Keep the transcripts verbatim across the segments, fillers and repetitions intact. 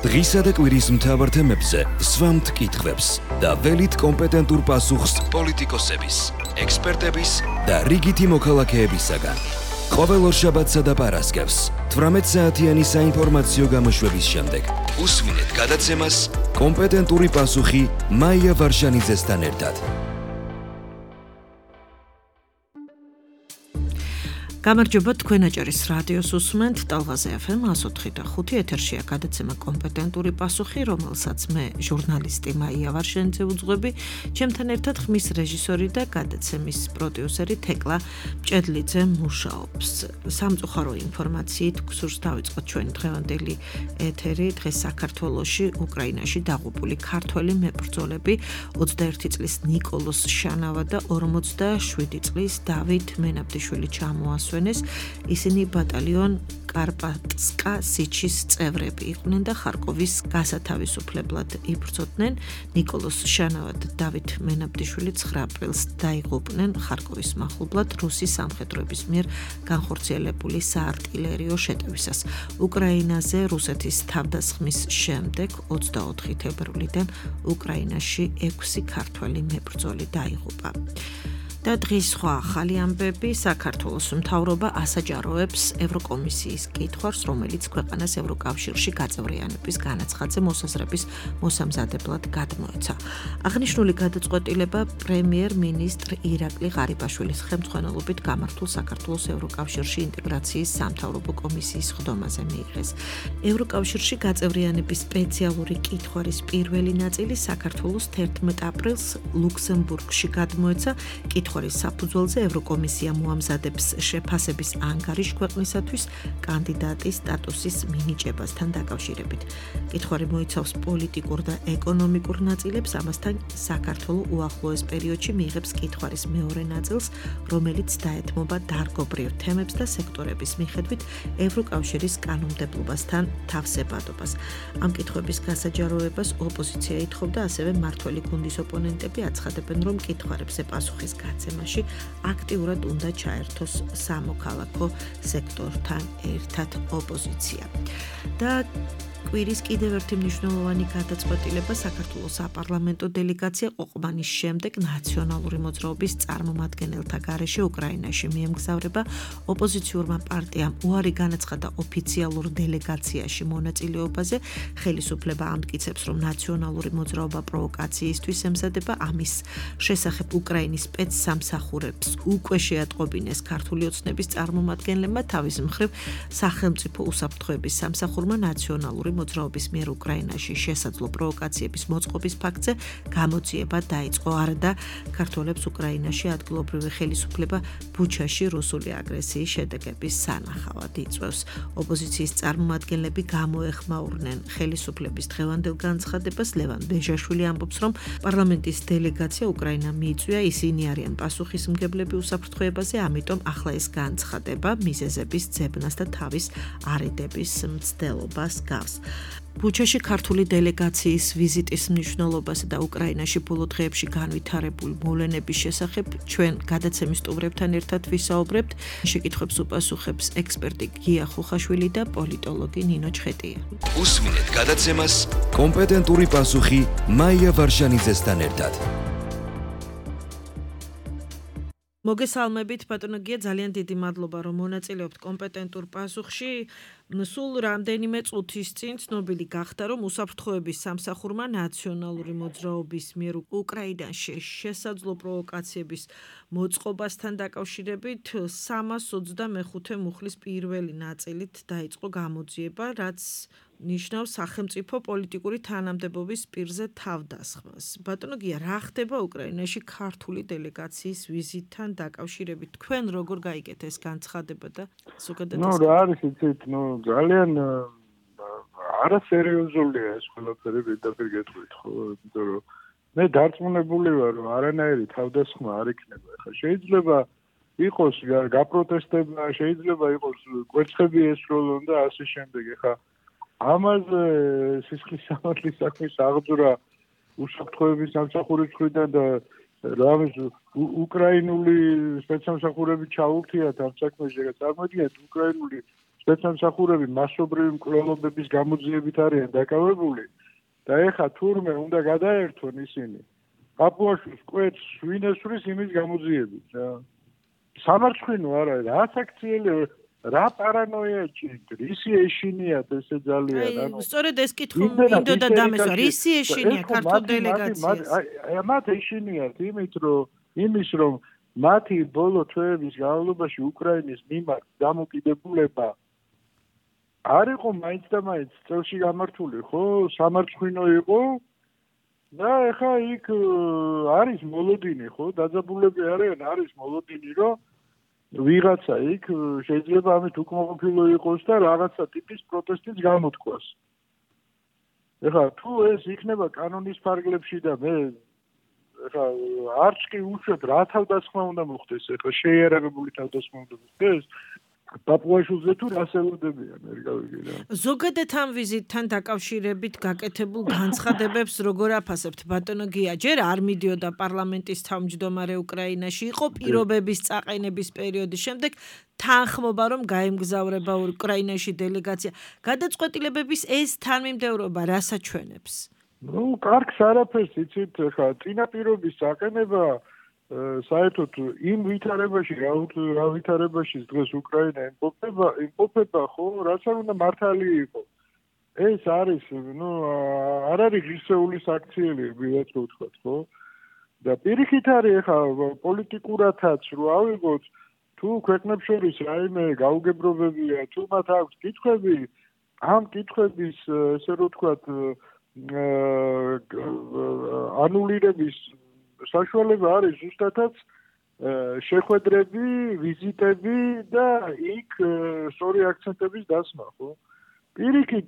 დღისა და კვირის მთავარ თემებზე სვამთ კითხვებს და ველით კომპეტენტურ პასუხს პოლიტიკოსების, ექსპერტების და რიგითი მოქალაქეებისაგან. ყოველ ორშაბათსა და პარასკევს თვრამეტ საათიანი საინფორმაციო გამოშვების შემდეგ უსმინეთ გადაცემას კომპეტენტური პასუხი მაია ვარშანიძესთან ერთად. გამარჯობა, თქვენ აჭარის რადიოს უსმენთ ტალღაზე ეფ ემ one oh four point five ეთერშია გადაცემა კომპეტენტური პასუხი, რომელსაც მე ჟურნალისტი მაია ვარშანიძე ვუძღვები, ჩემთან ერთად ხმის რეჟისორი და გადაცემის პროდიუსერი თეკლა მჭედლიძე მუშაობს. სამწუხარო ინფორმაციით გსურს დავიწყოთ ჩვენი დღევანდელი ეთერი. დღეს საქართველოში, უკრაინაში დაღუპული ქართველი მებრძოლები ოცდაერთი წლის ნიკოლოზ შანავა და ორმოცდაშვიდი წლის დავით მენაბდიშვილი ჩამოასვენეს. ისინი ბატალიონ კარპატსკა სიჩის წევრები იყვნენ და ხარკოვის გასათავისუფლებლად იბრძოდნენ. ნიკოლოზ შანავა და დავით მენაბდიშვილი ცხრა აპრილს დაიღუპნენ ხარკოვის მახლობლად რუსი სამხედროების მიერ განხორციელებული საარტილერიო შეტევისას. უკრაინაზე რუსეთის თავდასხმის შემდეგ ოცდაოთხი თებერვლიდან უკრაინაში ექვსი ქართველი მებრძოლი დაიღუპა. და დღის სხვა ახალი ამბები. საქართველოს მთავრობა ასაჯაროებს ევროკომისიის კითხვას, რომელიც ქვეყანას ევროკავშირში გაწევრიანების განაცხადზე მოსაზრების მოსამზადებლად გადმოეცა. აღნიშნული გადაწყვეტილება პრემიერ-მინისტრ ირაკლი ღარიბაშვილის ხელმძღვანელობით გამართულ საქართველოს ევროკავშირში ინტეგრაციის სამთავრობო კომისიის ხდომაზე მიიღეს. ევროკავშირში გაწევრიანების სპეციალური კითხვარის პირველი ნაწილი საქართველოს თერთმეტ აპრილს ლუქსემბურგში გადმოეცა. კითხვარის საფუძველზე ევროკომისია მოამზადებს შეფასების ანგარიშ ქვეყნისათვის კანდიდატის სტატუსის მინიჭებასთან დაკავშირებით. კითხვარი მოიცავს პოლიტიკურ და ეკონომიკურ ნაწილებს, ამასთან საქართველო უახლოეს პერიოდში მიიღებს კითხვარის მეორე ნაწილს, რომელიც დაეთმობა დარგობრივ თემებს და სექტორების მიხედვით ევროკავშირის კანონმდებლობასთან თავსებადობას. ამ კითხვების გასაჯაროებას ოპოზიცია ითხოვდა, ასევე მმართველი გუნდის ოპონენტები აცხადებენ, რომ კითხვარებზე პასუხის გაცემაში აქტიურად უნდა ჩაერთოს სამოქალაქო სექტორთან ერთად ოპოზიცია. და კვირის კიდევ ერთი მნიშვნელოვანი გადაწყვეტილება. საქართველოს საპარლამენტო დელეგაცია ყოყმანის შემდეგ ნაციონალური მოძრაობის წარმომადგენელთა გარეშე უკრაინაში მიემგზავრება. ოპოზიციურმა პარტიამ უარი განაცხადა ოფიციალურ დელეგაციაში მონაწილეობაზე. ხელისუფლება ამტკიცებს, რომ ნაციონალური მოძრაობა პროვოკაციისთვის ემზადება. ამის შესახებ უკრაინის სპეცსამსახურებს უკვე შეატყობინეს ქართული ოცნების წარმომადგენლებმა. თავის მხრივ სახელმწიფო უსაფრთხოების სამსახურმა ნაციონალური მოძრაობის მიერ უკრაინაში შესაძლო პროვოკაციების მოწყობის ფაქტზე გამოძიება დაიწყო. არადა ქართველებს უკრაინაში ადგილობრივი ხელისუფლება ბუჩაში რუსული აგრესიის შედეგების სანახავად იწვევს. ოპოზიციის წარმომადგენლები გამოეხმაურნენ ხელისუფლების დღევანდელ განცხადებას. ლევან ბეჟაშვილი ამბობს, რომ პარლამენტის დელეგაცია უკრაინა მიიწვია, ისინი არიან პასუხისმგებლები უსაფრთხოებაზე, ამიტომ ახლა ეს განცხადება მიზეზების ძებნას და თავის არიდების მცდელობას გავს. ბუჩაში ქართული დელეგაციის ვიზიტის მნიშვნელობასა და უკრაინაში ბოლო დღეებში განვითარებული მოვლენების შესახებ ჩვენ გადაცემის სტუმრებთან ერთად ვისაუბრებთ. შეკითხვებს უპასუხებს ექსპერტი გია ხუხაშვილი და პოლიტოლოგი ნინო ჩხეტია. უსმინეთ გადაცემას კომპეტენტური პასუხი მაია ვარშანიძესთან ერთად. მოგესალმებით, ბატონო გია, ძალიან დიდი მადლობა, რომ მონაწილეობთ კომპეტენტურ პასუხში. სულ რამდენიმე წუთის წინ ცნობილი გახდა, რომ უსაფრთხოების სამსახურმა ნაციონალური მოძრაობის მიერ უკრაინაში შესაძლო პროვოკაციების მოწყობასთან დაკავშირებით სამას ოცდამეხუთე მუხლის პირველი ნაწილით დაიწყო გამოძიება, რაც ნიშნავს სახელმწიფო პოლიტიკური თანამდებობის პირზე თავდასხმას. ბატონო გია, რა ხდება უკრაინაში ქართული დელეგაციის ვიზიტთან დაკავშირებით? თქვენ როგორ გაიგეთ ეს განცხადება და ზოგადად ნუ რა არის იცით, ნუ ძალიან არასერიოზულია ეს ყველაფერი, პირდაპირ გეტყვით, ხო? იმიტომ რომ მე დარწმუნებული ვარ, რომ არანაირი თავდასხმა არ იქნება. ხა შეიძლება იყოს გაპროტესტება, შეიძლება იყოს კვერცხები ესროლონ და ასე შემდეგ. ხა ამაზე სისხლის სამართლის საქმის აღძვრა უსაფრთხოების სამსახურის მხრიდან და რამის უკრაინული სპეცსამსახურები ჩაურთიათ ამ საქმეში. წარმოიდგინეთ, უკრაინული სპეცსამსახურები მასობრივი მკვლელობების გამოძიებით არიან დაკავებული და ეხლა თურმე უნდა გადაერთონ ისინი პაპუაშვილს კვეთს ვინესვრის იმის გამოძიებით რა სამარცხვინო არა რა საქციელი რა პარანოია ჭირთ რისი ეშინიათ ესე ძალიან ანუ სწორედ ეს კითხვა მინდოდა დამესვა რისი ეშინია ქართულ დელეგაციას აი მათ ეშინიათ იმით რომ იმის რომ მათი ბოლო თვეების განმავლობაში უკრაინის მიმართ დამოკიდებულება არ იყო მაინც და მაინც წელში გამართული ხო სამარცხვინო იყო და ეხა იქ არის მოლოდინი ხო დაძაბულები არიან არის მოლოდინი რომ ვიღაცა იქ შეიძლება ამით უკმაყოფილო იყოს და რაღაცა ტიპის პროტესტიც გამოთქვას ეხლა თუ ეს იქნება კანონის ფარგლებში და მე ეხლა არც კი უშვებ რა თავდასხმა უნდა მოხდეს ეხლა შეიარაღებული თავდასხმა უნდა მოხდეს პაპუაშვილზე თუ რას ელოდებიან ვერ გავიგე რა ზოგადად ამ ვიზიტთან დაკავშირებით გაკეთებულ განცხადებებს როგორ აფასებთ ბატონო გია ჯერ არ მიდიოდა პარლამენტის თავმჯდომარე უკრაინაში იყო პირობების წაყენების პერიოდის შემდეგ თანხმობა რომ გაემგზავრება უკრაინაში დელეგაცია გადაწყვეტილებების ეს თანმიმდევრობა რას აჩვენებს ну კარგს არაფერს იცით ხა წინაპირობის წაყენება საერთოდ იმ ვითარებაში რა ვითარებაში დღეს უკრაინა იმყოფება იმყოფება ხო რაც არ უნდა მართალი იყო ეს არის ну არ არის ღირსეული საქციელი ვიღაც რო ვთქვათ ხო და პირიქით არის ხა პოლიტიკურათაც რო ავიღოთ თუ ქვეყნებს შორის რაიმე გაუგებრობებია თუ მათ აქვს კითხვები ამ კითხვების ესე რო ვთქვათ ანულირების საშუალება არის ზუსტადაც შეხვედრები, ვიზიტები და იქ სწორი აქცენტების დასმა, ხო? პირიქით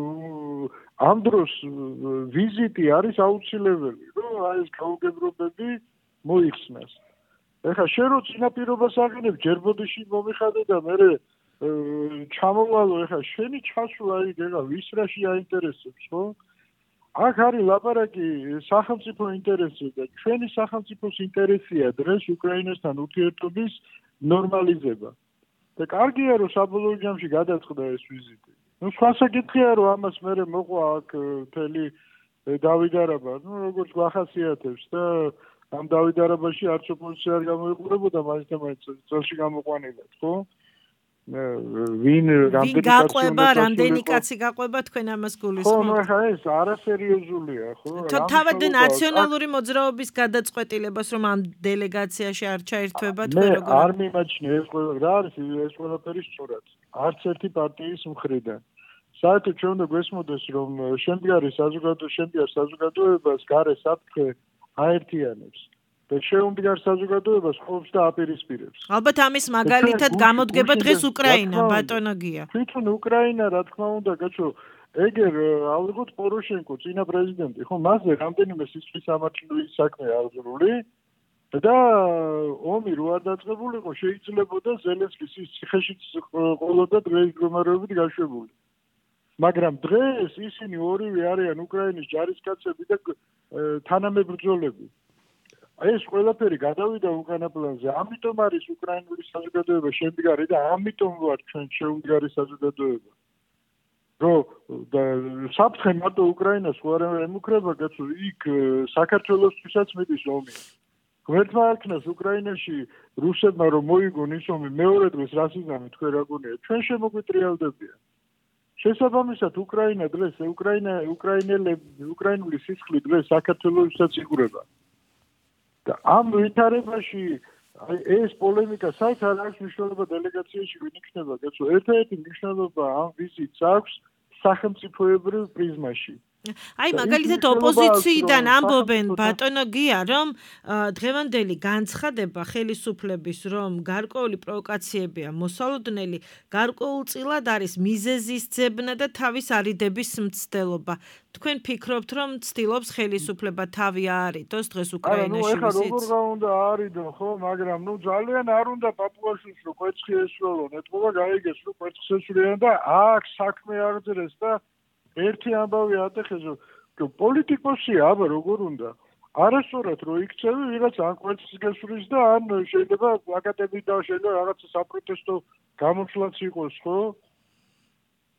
ამ დროს ვიზიტი არის აუცილებელი, რომ აი ეს გაუგებრობები მოიხსნას. ეხლა შენ რო წინაპირობას აღინებ, ჯერ ბოდიში მომიხადე და მე ჩამოვალო, ეხლა შენი ჩასვლა იქ ეხლა ვის რაში აინტერესებს, ხო? აქ არის ლაპარაკი სახელმწიფო ინტერესზე და ჩვენი სახელმწიფოს ინტერესია დღეს უკრაინასთან ურთიერთობის ნორმალიზება. და კარგია რომ საბოლოო ჯამში გადაწყდა ეს ვიზიტი. ну სხვა საკითხია რომ ამას მერე მოყვა აქ მთელი დავით არაბა, ну როგორც გვახასიათებს და ამ დავით არაბაში არც ოპოზიცია არ გამოიყურებოდა მაინც და მაინც წელში გამოყვანილად, ხო? ვინ რამდენი გაყვება, რამდენი კაცი გაყვება თქვენ ამას გულისხმობთ? ხო, ნუ ახლა ეს არასერიოზულია, ხო? თავად ნაციონალური მოძრაობის გადაწყვეტილებას რომ ამ დელეგაციაში არ ჩაერთვება თქვენ როგორ? მე არ მიმაჩნია ეს ყველა რა არის ეს ყველაფერი სწორად. არც ერთი პარტიის მხრიდან. საერთოდ ჩვენ უნდა გვესმოდეს რომ შემდგარი საზოგადო შემდგარ საზოგადოებას გარე საფრთხე აერთიანებს. და შეუმდგარ საზოგადოებას ყოფს და აპირისპირებს. ალბათ ამის მაგალითად გამოდგება დღეს უკრაინა, ბატონო გია. თვითონ უკრაინა, რა თქმა უნდა, კაცო, ეგერ ავიღოთ პოროშენკო, წინა პრეზიდენტი, ხო, მასზე რამდენიმე სისხლის სამართლის საქმე აღძრული და ომი რო არ დაწყებულიყო, შეიძლებოდა ზელენსკის ის ციხეში ყოლოდა დღეს მდგომარეობით გაშვებული. მაგრამ დღეს ისინი ორივე არიან უკრაინის ჯარისკაცები და თანამებრძოლები. ეს ყველაფერი გადავიდა უკანა პლანზე. ამიტომ არის უკრაინული საზოგადოება შემდგარი და ამიტომ ვარ ჩვენ შემდგარი საზოგადოება. რომ საფრთხე მარტო უკრაინას არ ემუქრება, კაცო, იქ საქართველოსთვისაც მიდის ომი. ღმერთმა არქნას უკრაინაში რუსებმა რომ მოიგონ ის ომი, მეორე დღეს რასიზმი თქვენ რა გონია? ჩვენ შემოგვიტრიალდებიან. შესაბამისად უკრაინა დღეს უკრაინა უკრაინელები უკრაინული სისხლი დღეს საქართველოსთვისაც იგრება. და ამ ვითარებაში ეს პოლემიკა საერთოდ არ აქვს მნიშვნელობა დელეგაციაში ვინ იქნება, კაცო, ერთ-ერთი მნიშვნელობა ამ ვიზიტს აქვს სახელმწიფოებრივ პრიზმაში. აი მაგალითად ოპოზიციიდან ამბობენ ბატონო გია რომ დღევანდელი განცხადება ხელისუფლების რომ გარკვეული პროვოკაციებია მოსალოდნელი გარკვეულწილად არის მიზეზის ძებნა და თავის არიდების მცდელობა. თქვენ ფიქრობთ რომ ცდილობს ხელისუფლება თავი აარიდოს დღეს უკრაინაში ვიზიტს? ანუ ეხლა როგორ უნდა აარიდო, ხო, მაგრამ ნუ ძალიან არ უნდა პაპუაშვილს რო კვერცხი ესვროლო, ეტყობა გაიგეს რო კვერცხს ესვრიან და აქ საქმე აღძრეს და ერთი ამბავი ატეხეს რომ პოლიტიკოსი აბა როგორ უნდა არასწორად რო იქცევი ვიღაც ან კვერცხს გესვრის და ან შეიძლება აკადემიიდან შეიძლება რაღაცა საპროტესტო გამოსვლაც იყოს ხო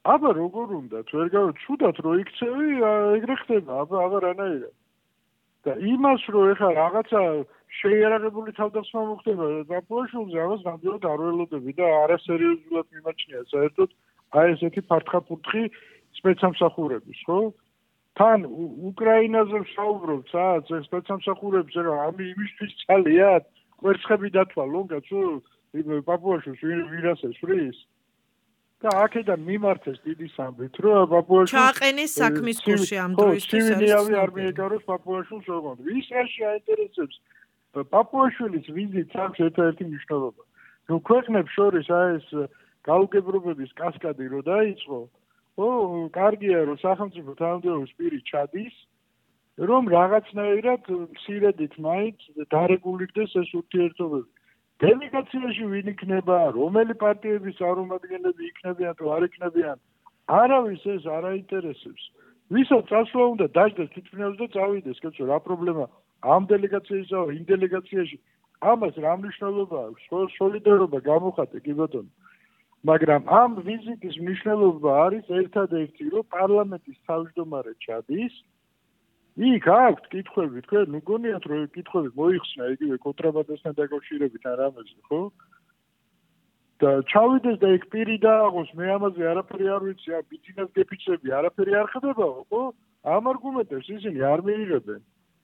აბა როგორ უნდათ ვერ გავა ცუდად რო იქცევი ეგრე ხდება აბა აბა რანაირად და იმას რომ ეხლა რაღაცა შეიარაღებული თავდასხმა მოხდება დაპოაშულზე ამას ნამდვილად არ ველოდები და არასერიოზულად მიმაჩნია საერთოდ აი ესეთი ფართხაფურთხი სპეცსამსახურების ხო თან უკრაინაზე ვსაუბრობთ სადაც ეს სპეცსამსახურებს რა ამი იმისთვის ძალიათ კვერცხები დათვალო კაცო პაპუაშულს ვირას ესვრის და აქედან მიმართეს დიდი სამბით რომ პაპუაშულს ჩააყენეს საქმის კურსი ამ დროისთვის არის არ მიეკაროს პაპუაშულს ოღონდ ვის რაში აინტერესებს პაპუაშვილის ვიზიტს აქვს ერთ-ერთი მნიშვნელობა რომ ქვეყნებს შორის აი ეს გაუგებრობების კასკადი რო დაიწყო ო კარგია რომ სახელმწიფო თანამდებობის პირი ჩადის რომ რაღაცნაირად მცირედით მაინც დარეგულირდეს ეს ურთიერთობები დელეგაციაში ვინ იქნება რომელი პარტიების წარმომადგენლები იქნებიან თუ არ იქნებიან არავის ეს არ აინტერესებს ვისაც წასვლა უნდა დაждდეს თვითმფრინავს და წავიდეს კაცო რა პრობლემა ამ დელეგაციისა იმ დელეგაციაში ამას რა მნიშვნელობა აქვს სოლიდარობა გამოხატე კი ბატონო მაგრამ ამ ვიზიტის მნიშვნელობა არის ერთადერთი რომ პარლამენტის თავმჯდომარე ჩადის იქ აქვთ კითხვები თქვენ ნუ გონიათ რომ კითხვები მოიხსნა იგივე კონტრაბანდასთან დაკავშირებით არ ამაზე ხო და ჩავიდეს და იქ პირი დააღოს მე ამაზე არაფერი არ ვიცი ა ბიძინას გეფიცები არაფერი არ ხდებაო ხო ამ არგუმენტებს ისინი არ მიიღებენ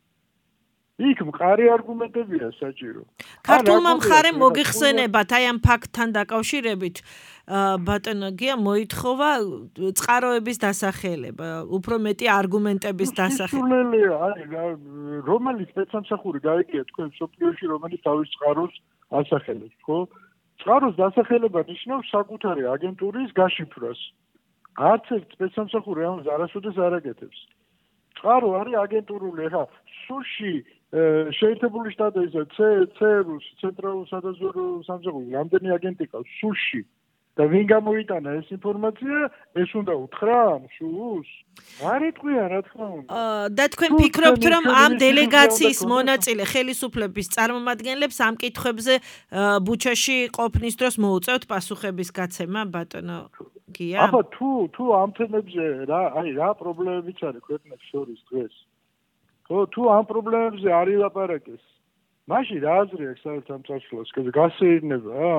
იქ მყარი არგუმენტებია საჭირო ქართულმა მხარემ მოგიხსენებათ აი ამ ფაქტთან დაკავშირებით ბატონო გია მოითხოვა წყაროების დასახელება უფრო მეტი არგუმენტების დასახელება აი რომელიც სპეცსამსახური გაიგია თქვენ სოფლიოში რომელიც თავის წყაროს ასახელებს ხო წყაროს დასახელება ნიშნავს საკუთარი აგენტურის გაშიფრვას არც ერთ სპეცსამსახური ამას არასოდეს არ აკეთებს წყარო არის აგენტურული ეხა სუში შეერთებული შტატებისა ცერუს ცენტრალურ სადაზვერვო სამსახურს რამდენი აგენტი ყავს სუში და ვინ გამოიტანა ეს ინფორმაცია ეს უნდა უთხრა სულს არ იტყვია რა თქმა უნდა და თქვენ ფიქრობთ რომ ამ დელეგაციის მონაწილე ხელისუფლების წარმომადგენლებს ამ კითხვებზე ბუჩაში ყოფნის დროს მოუწევთ პასუხების გაცემა ბატონო გია აბა თუ თუ ამ თემებზე რა აი რა პრობლემებიც არის ქვეყნებს შორის დღეს ხო თუ ამ პრობლემებზე არ ილაპარაკეს მაშინ რა აზრი აქვს საერთოდ ამ წარსულს გასეირნება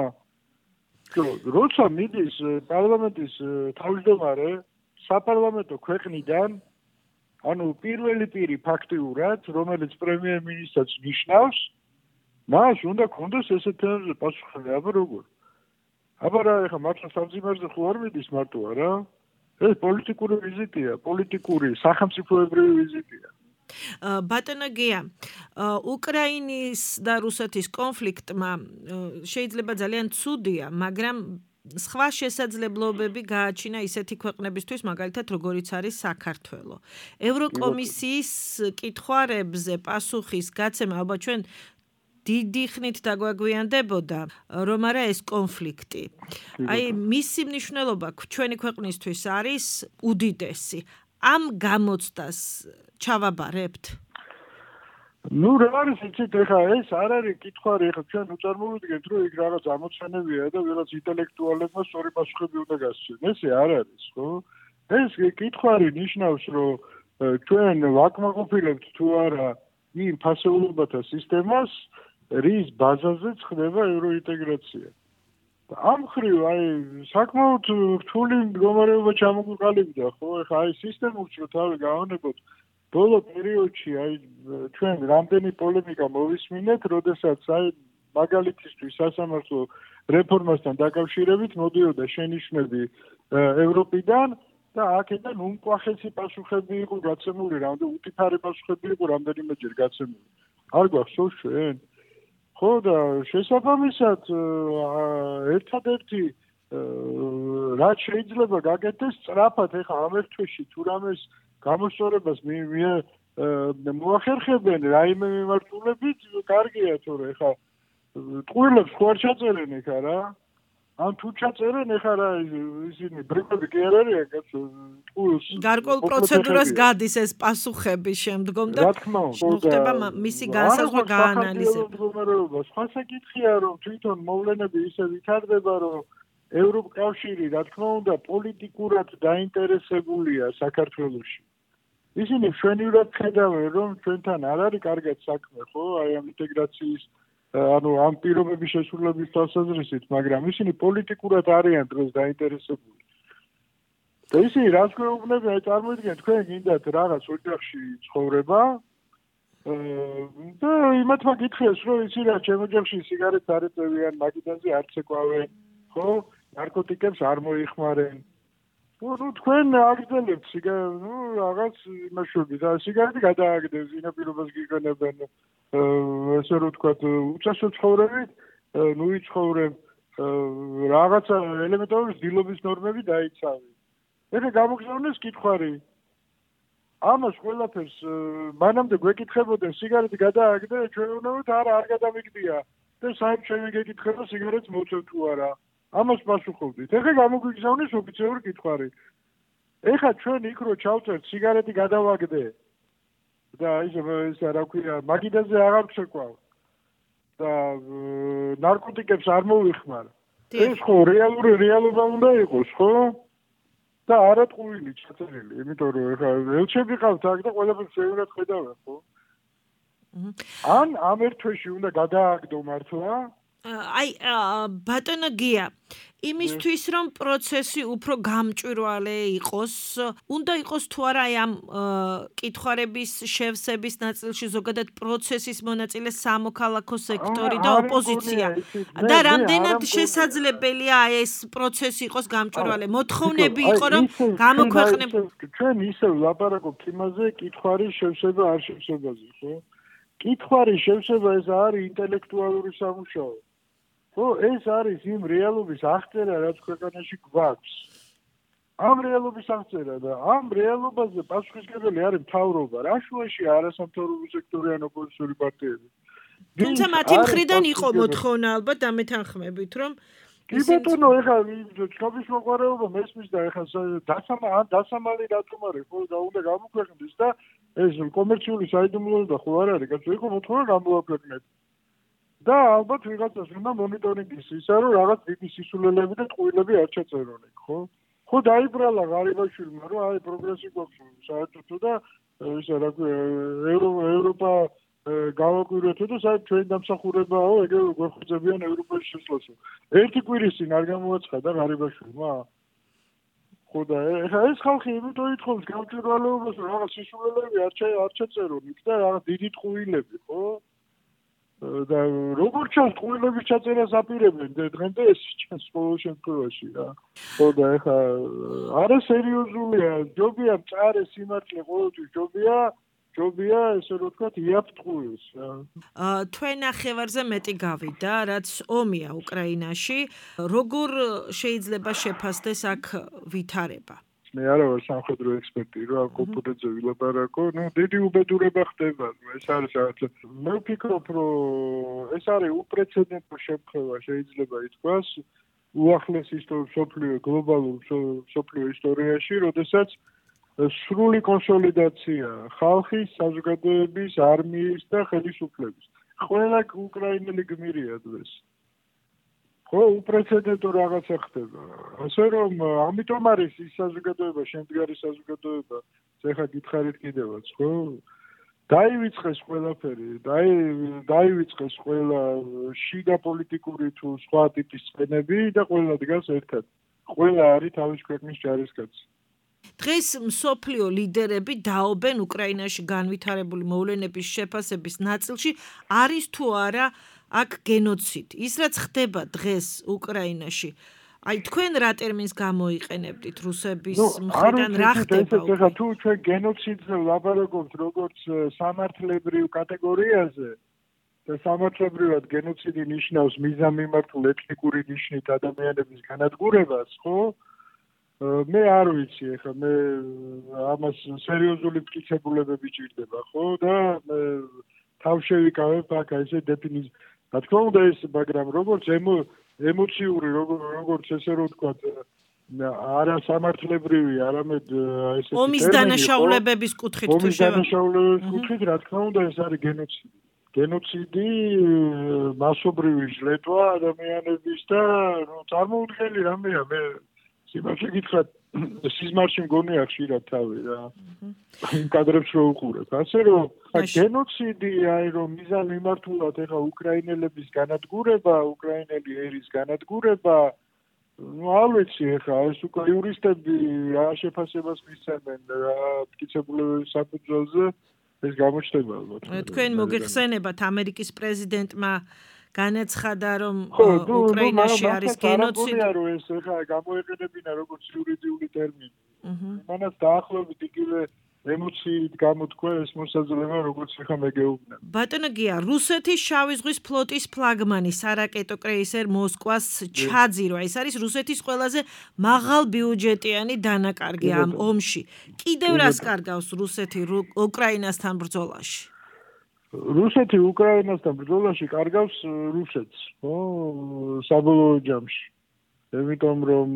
როცა მიდის პარლამენტის თავმჯდომარე საპარლამენტო ქვეყნიდან ანუ პირველი პირი ფაქტიურად რომელიც პრემიერ-მინისტრს ნიშნავს მას უნდა კონდეს ესეთ თემებზე პასუხი აბა როგორ აბა რა ეხა მართლა სამძიმარზე ხო არ მიდის მარტო არა ეს პოლიტიკური ვიზიტია პოლიტიკური სახელმწიფოებრივი ვიზიტია ბატონო გია უკრაინის და რუსეთის კონფლიქტმა შეიძლება ძალიან ცუდია მაგრამ სხვა შესაძლებლობები გააჩინა ისეთი ქვეყნებისთვის მაგალითად როგორიც არის საქართველო ევროკომისიის კითხვარებზე პასუხის გაცემა ალბათ ჩვენ დიდი ხნით დაგვაგვიანდებოდა რომ არა ეს კონფლიქტი აი მისი მნიშვნელობა ჩვენი ქვეყნისთვის არის უდიდესი ამ გამოცდას ჩავაბარებთ ნუ რა არის იცით ეხა ეს არ არის კითხვარი ეხა ჩვენ უწარმოვიდგენთ რომ იქ რაღაც ამოცანებია და ვიღაც ინტელექტუალებმა სწორი პასუხები უნდა გასცენ ესე არ არის ხო ეს კითხვარი ნიშნავს რომ ჩვენ ვაკმაყოფილებთ თუ არა იმ ფასეულობათა სისტემას რის ბაზაზეც ხდება ევროინტეგრაცია ამ ხრივ აი საკმაოდ რთული მდგომარეობა ჩამოგვიყალიბდა ხო ეხა აი სისტემურს რო თავი გავანებოთ ბოლო პერიოდში აი ჩვენ რამდენი პოლემიკა მოვისმინეთ როდესაც აი მაგალითისთვის სასამართლო რეფორმასთან დაკავშირებით მოდიოდა შენიშვნები ევროპიდან და აქედან უმკვახესი პასუხები იყო გაცემული რამდენი უტიფარი პასუხები იყო რამდენიმეჯერ გაცემული არ გვახსოვს ჩვენ ხო და შესაბამისად ერთადერთი რაც შეიძლება გაკეთდეს სწრაფად ეხა ამ ერთ თვეში თუ რამეს გამოსწორებას მოახერხებენ რაიმე მიმართულებით კარგია თორე ეხა ტყუილებს ხო არ ჩაწერენ ეხა რა ან თუ ჩაწერენ ეხა რა ისინი ბრიგები კი არ არიან კაცო ტყუილს გარკვეულ პროცედურას გადის ეს პასუხები შემდგომ და მოხდება მისი განსაზღვრა გაანალიზება სხვა საკითხია რომ თვითონ მოვლენები ისე ვითარდება რომ ევროკავშირი, რა თქმა უნდა, პოლიტიკურად დაინტერესებულია საქართველოში. ისინი ჩვენივრად ხედავენ, რომ ჩვენთან არ არის კარგად საქმე, ხო, აი ამ ინტეგრაციის, ანუ ამ პირობების შესრულების თვალსაზრისით, მაგრამ ისინი პოლიტიკურად არიან დღეს დაინტერესებული. და ისინი რას გვეუბნებიან, აი წარმოიდგინეთ, თქვენ გინდათ რაღაც ოჯახში ცხოვრება და იმათმა გითხრეს, რომ იცი რა, ჩემ ოჯახში სიგარეტს არ ეწევიან, მაგიდაზე არც ეკავენ, ხო, ნარკოტიკებს არ მოიხმარენ. ну თქვენ აგრძელებთ სიგარეტ, ну რაღაც იმაშობი და სიგარეტი გადააგდებს, ინაპირობას გიგონებენ, ესე რომ ვთქვათ, უწესო ცხოვრებით, ну იცხოვრებ, რაღაცა ელემენტარული დილობის ნორმები დაიცავენ. ეხლა გამოგზავნეს კითხვარი. ამას ყველაფერს მანამდე გვეკითხებოდნენ, სიგარეტი გადააგდე, ჩვენ ვუნდათ არა, არ გადამიგდია. და საერთოდ ჩვენ გეკითხება სიგარეტს მოცევ თუ არა. ამას პასუხობდით. ეხლა გამოგვიგზავნეს ოფიციალური კითხვარი. ეხლა ჩვენ იქ რო ჩავწერთ სიგარეტი გადავაგდე და ისე ისე რა ქვია, მაგიდაზე აღარ ვშეკვავ. და ნარკოტიკებს არ მოვიხმარ. ეს ხო რეალური რეალობა უნდა იყოს, ხო? და არა ტყუილი ჩაწერილი, იმიტომ რომ ეხლა ელჩები ყავთ აქ და ყველაფერს შეურათ ხედავენ, ხო? ან ამ ერთ თვეში უნდა გადააგდო მართლა? აი ბატონო გია, იმისთვის რომ პროცესი უფრო გამჭვირვალე იყოს, უნდა იყოს თუ არა აი ამ კითხვარების შევსების ნაწილში ზოგადად პროცესის მონაწილე სამოქალაქო სექტორი და ოპოზიცია. და რამდენად შესაძლებელია აი ეს პროცესი იყოს გამჭვირვალე? მოთხოვნები იყო რომ გამოქვეყნებ. ჩვენ ისევ ლაპარაკობთ იმაზე, კითხვარის შევსება არ შევსებაზე, ხო? კითხვარის შევსება ეს არის ინტელექტუალური სამუშაო. ხო, ეს არის იმ რეალობის აღწერა, რაც ქვეყანაში გვაქვს. ამ რეალობის აღწერა და ამ რეალობაზე პასუხისმგებელი არის მთავრობა. რა შუაში არასამთავრობო სექტორი ან ოპოზიციური პარტიები. თუმცა მათი მხრიდან იყო მოთხოვნა ალბათ დამეთანხმებით, რომ კი ბატონო, ეხლა ჩხობის მოყარეობა მესმის და ეხლა დასამალი რატომ არის, ხო, და უნდა გამოქვეყნდეს და ეს კომერციული საიდუმლოება ხო არ არის, კაცო, იყო მოთხოვნა გამოაქვეყნეთ. და ალბათ ვიღაცას უნდა მონიტორინგის ისა, რომ რაღაც დიდი სისულელები და ტყუილები არ ჩაწერონ იქ, ხო? ხო დაიბრალა ღარიბაშვილმა, რომ აი პროგრესი გვაქვს საერთოდ და ისა რა ქვია, ევროპა გავაკვირვეთო და საერთოდ ჩვენ დამსახურებაო, ეგ გვეხუძებიან ევროპაში შესვლასო. ერთი კვირის წინ არ გამოაცხადა ღარიბაშვილმა? ხო და ეხლა ეს ხალხი იმიტომ ითხოვს გამჭვირვალეობას, რომ რაღაც სისულელები არ ჩაწერონ იქ და რაღაც დიდი ტყუილები, ხო? და როგორ ჩანს ტყუილების ჩაწერას აპირებენ დღემდე ეს ჩანს ყოველ შემთხვევაში რა. ხო და ეხლა არა სერიოზულია, ჯობია მწარე სიმართლე ყოველთვის ჯობია, ჯობია ესე რომ ვთქვათ იაფ ტყუილს რა. თქვენ ნახევარზე მეტი გავიდა, რაც ომია უკრაინაში, როგორ შეიძლება შეფასდეს აქ ვითარება? მე არა ვარ სამხედრო ექსპერტი, რომ ამ კომპონენტზე ვილაპარაკო, ну დიდი უბედურება ხდება, ეს არის რაღაც. მე ვფიქრობ, რომ ეს არის უპრეცედენტო შემთხვევა, შეიძლება ითქვას, უახლეს ისტორიულ გლობალურ სოფლიო ისტორიაში, როდესაც სრული კონსოლიდაცია ხალხის, საზოგადოების, არმიის და ხელისუფლების. ყველა უკრაინელი გმირია დღეს. ხო, უპრეცედენტო რაღაცა ხდება. ასე რომ ამიტომ არის ის საზოგადოება, შემდგარი საზოგადოება, ეხლა გითხარით კიდევაც, ხო? დაივიწყეს ყველაფერი, დაივიწყეს ყველა შიდა პოლიტიკური თუ სხვა ტიპის წყენები და ყველა დგას ერთად. ყველა არის თავის ქვეყნის ჯარისკაცი. დღეს მსოფლიო ლიდერები დაობენ უკრაინაში განვითარებული მოვლენების შეფასების ნაწილში არის თუ არა აქ გენოციდი. ის რაც ხდება დღეს უკრაინაში, აი თქვენ რა ტერმინს გამოიყენებდით რუსების მხრიდან რა ხდება? ეხლა თუ ჩვენ გენოციდზე ვლაპარაკობთ როგორც სამართლებრივ კატეგორიაზე და სამართლებრივად გენოციდი ნიშნავს მიზანმიმართულ ეთნიკური ნიშნით ადამიანების განადგურებას, ხო? მე არ ვიცი, ეხლა მე ამას სერიოზული მტკიცებულებები ჭირდება, ხო? და თავ შევიკავებ აქ ესე დეფინიცია. რა თქმა უნდა ეს, მაგრამ როგორც ემოციური, როგორც ესე რომ ვთქვათ, არა სამართლებრივი, არამედ ესეთი ომის დანაშაულებების კუთხით თუ ომის დანაშაულებების კუთხით, რა თქმა უნდა ეს არის გენოციდი. გენოციდი, მასობრივი ჟლეტვა ადამიანების და ნუ წარმოუდგენელი რამეა მე სიმართლე გითხრათ სიზმარში მგონია ხშირად თავი რა. იმ კადრებს რო უყურებ. ასე რომ გენოციდი აი რომ მიზან მიმართულად ეხა უკრაინელების განადგურება, უკრაინელი ერის განადგურება, ნუ არ ვიცი ეხა ეს უკვე იურისტები რა შეფასებას მისცემენ რა მტკიცებულებების საფუძველზე ეს გამოჩნდება ალბათ. თქვენ მოგეხსენებათ ამერიკის პრეზიდენტმა განაცხადა რომ უკრაინაში არის გენოციდი. არა რომ ეს ეხა გამოეყენებინა როგორც იურიდიული ტერმინი. მანაც დაახლოებით იგივე ემოციით გამოთქვა ეს მოსაზრება როგორც ეხა მე გეუბნები. ბატონო გია, რუსეთის შავი ზღვის ფლოტის ფლაგმანი სარაკეტო კრეისერ მოსკვას ჩაძირვა. ეს არის რუსეთის ყველაზე მაღალბიუჯეტიანი დანაკარგი ამ ომში. კიდევ რას კარგავს რუსეთი უკრაინასთან ბრძოლაში? რუსეთი უკრაინასთან ბრძოლაში კარგავს რუსეთს, ხო, საბოლოო ჯამში. იმიტომ რომ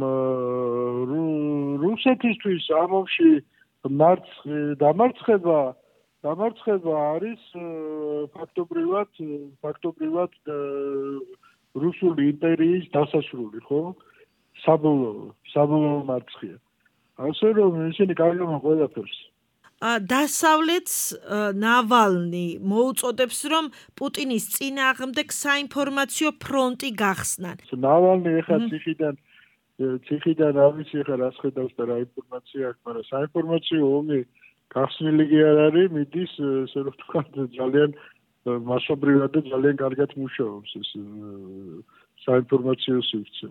რუსეთისთვის ამ ომში დამარცხება დამარცხება არის ფაქტობრივად ფაქტობრივად რუსული იმპერიის დასასრული, ხო? საბოლოო საბოლოო მარცხია. ასე რომ ისინი კარგავენ ყველაფერს. დასავლეთს ნავალნი მოუწოდებს რომ პუტინის წინააღმდეგ საინფორმაციო ფრონტი გახსნან. ნავალნი ეხლა ციხიდან ციხიდან არ ვიცი ეხლა რას ხედავს და რა ინფორმაცია აქვს, მაგრამ საინფორმაციო ომი გახსნილი კი არ არის, მიდის ესე რომ ვთქვათ ძალიან მასობრივად და ძალიან კარგად მუშაობს ეს საინფორმაციო სივრცე.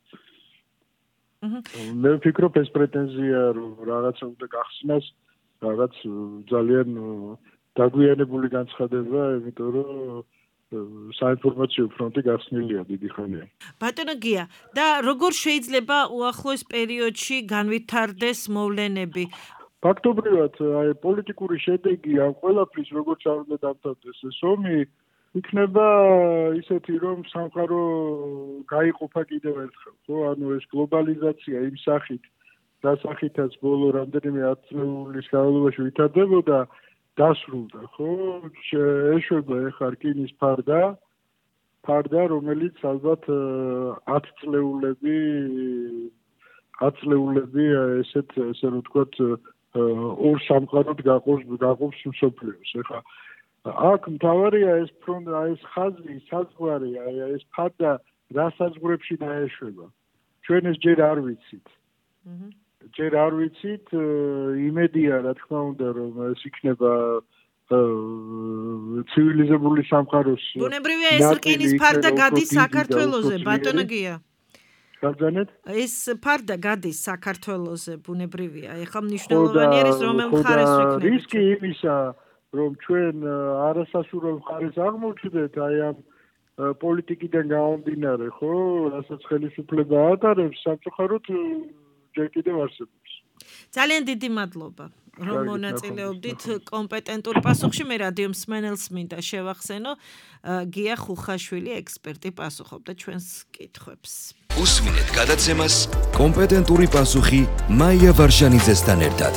მე ვფიქრობ ეს პრეტენზია რომ რაღაცა უნდა გახსნას რაღაც ძალიან დაგვიანებული განცხადება, იმიტომ რომ საინფორმაციო ფრონტი გახსნილია დიდი ხანია. ბატონო გია, და როგორ შეიძლება უახლოეს პერიოდში განვითარდეს მოვლენები? ფაქტობრივად, აი პოლიტიკური შედეგი ამ ყველაფრის როგორც არ უნდა დამთავრდეს ეს ომი, იქნება ისეთი რომ სამყარო გაიყოფა კიდევ ერთხელ, ხო? ანუ ეს გლობალიზაცია იმ სახით დასახითაც ბოლო რამდენიმე ათწლეულის განმავლობაში ვითარდებოდა, დასრულდა, ხო? ეშვება ეხლა რკინის ფარდა, ფარდა, რომელიც ალბათ ათ წლეულები ათ წლეულები ესეთ ესე რომ ვთქვათ ორ სამყაროდ გაყოფს გაყოფს მსოფლიოს. ეხლა აქ მთავარია ეს ფრონტი, ეს ხაზი, საზღვარი, ეს ფარდა რა საზღვრებში დაეშვება. ჩვენ ეს ჯერ არ ვიცით. ჯერ არ ვიცით, იმედია რა თქმა უნდა რომ ეს იქნება ცივილიზებული სამყაროს. ბუნებრივია ეს რკინის ფარდა გადის საქართველოზე, ბატონო გია. გაგზავნეთ? ეს ფარდა გადის საქართველოზე, ბუნებრივია. ეხლა მნიშვნელოვანი არის რომელ მხარეს ვიქნებით. რისკი იმისა, რომ ჩვენ არასასურველ მხარეს აღმოჩნდეთ აი ამ პოლიტიკიდან გამომდინარე, ხო, რასაც ხელისუფლება ატარებს, სამწუხაროდ ჯერ კიდევ არსებობს. ძალიან დიდი მადლობა რომ მონაწილეობდით კომპეტენტურ პასუხში. მე რადიო მსმენელს მინდა შევახსენო, გია ხუხაშვილი ექსპერტი პასუხობდა ჩვენს კითხვებს. უსმინეთ გადაცემას კომპეტენტური პასუხი მაია ვარშანიძესთან ერთად.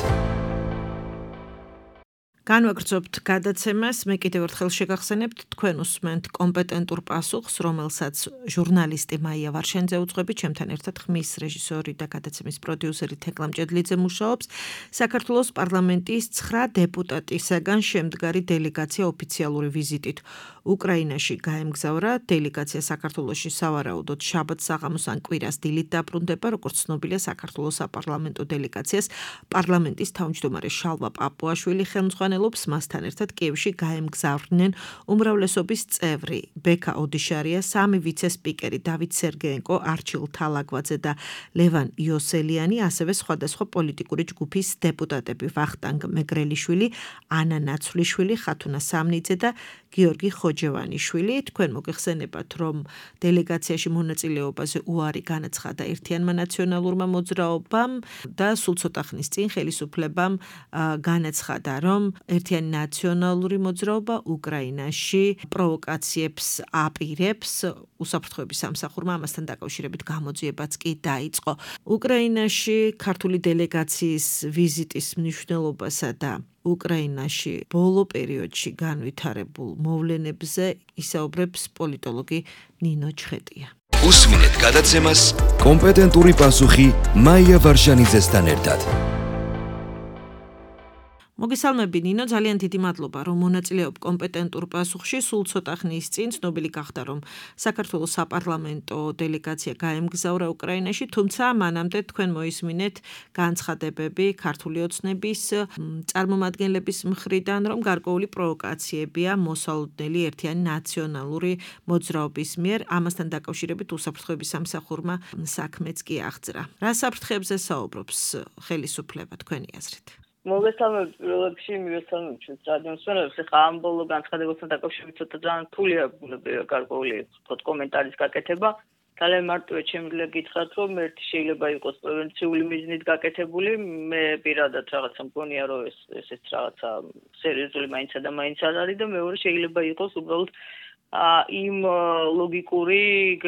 განვაგრძობთ გადაცემას, მე კიდევ ერთხელ შეგახსენებთ, თქვენ უსმენთ კომპეტენტურ პასუხს, რომელსაც ჟურნალისტი მაია ვარშანიძე უძღვები, ჩემთან ერთად ხმის რეჟისორი და გადაცემის პროდიუსერი თეკლამ ჭედლიძე მუშაობს. საქართველოს პარლამენტის ცხრა დეპუტატისაგან შემდგარი დელეგაცია ოფიციალური ვიზიტით უკრაინაში გაემგზავრა. დელეგაცია საქართველოში სავარაუდოდ შაბათს საღამოს ან კვირას დილით დაბრუნდება, როგორც ცნობილია საქართველოს საპარლამენტო დელეგაციას პარლამენტის თავმჯდომარე შალვა პაპუაშვილი ხელმძღვანელობს, მასთან ერთად კიევში გაემგზავრნენ უმრავლესობის წევრი ბექა ოდიშარია, სამი ვიცე-სპიკერი დავით სერგეენკო, არჩილ თალაგვაძე და ლევან იოსელიანი, ასევე სხვადასხვა პოლიტიკური ჯგუფის დეპუტატები ვახტანგ მეგრელიშვილი, ანა ნაცვლიშვილი, ხათუნა სამნიძე და გიორგი ხოჯევანიშვილი. თქვენ მოგეხსენებათ, რომ დელეგაციაში მონაწილეობაზე უარი განაცხადა ერთიანმა ნაციონალურმა მოძრაობამ და სულ ცოტა ხნის წინ ხელისუფლებამ განაცხადა, რომ ერთიანი ნაციონალური მოძრაობა უკრაინაში პროვოკაციებს აპირებს. უსაფრთხოების სამსახურმა ამასთან დაკავშირებით გამოძიებაც კი დაიწყო. უკრაინაში ქართული დელეგაციის ვიზიტის მნიშვნელობასა და უკრაინაში ბოლო პერიოდში განვითარებულ მოვლენებზე ისაუბრებს პოლიტოლოგი ნინო ჩხეტია. უსმინეთ გადაცემას კომპეტენტური პასუხი მაია ვარშანიძესთან ერთად. მოგესალმები ნინო, ძალიან დიდი მადლობა, რომ მონაწილეობ კომპეტენტურ პასუხში. Სულ ცოტა ხნის წინ ცნობილი გახდა, რომ საქართველოს საპარლამენტო დელეგაცია გაემგზავრა უკრაინაში, თუმცა მანამდე თქვენ მოისმინეთ განცხადებები ქართული ოცნების წარმომადგენლების მხრიდან, რომ გარკვეული პროვოკაციებია მოსალოდნელი ერთიანი ნაციონალური მოძრაობის მიერ. ამასთან დაკავშირებით უსაფრთხოების სამსახურმა საქმეც კი აღძრა. რა საფრთხეებზე საუბრობს ხელისუფლება თქვენი აზრით? მოგესალმებით პირველ რიგში მივესალმებით ჩვენს რადიომსმენელებს. ეხლა ამ ბოლო განცხადებასთან დაკავშირებით ცოტა ძალიან რთულია გარკვეული თქო კომენტარის გაკეთება. ძალიან მარტივად შემიძლია გითხრათ, რომ ერთი შეიძლება იყოს პრევენციული მიზნით გაკეთებული, მე პირადად რაღაცა მგონია, რომ ეს ესეც რაღაცა სერიოზული მაინცა და მაინც არ არის და მეორე შეიძლება იყოს უბრალოდ იმ ლოგიკური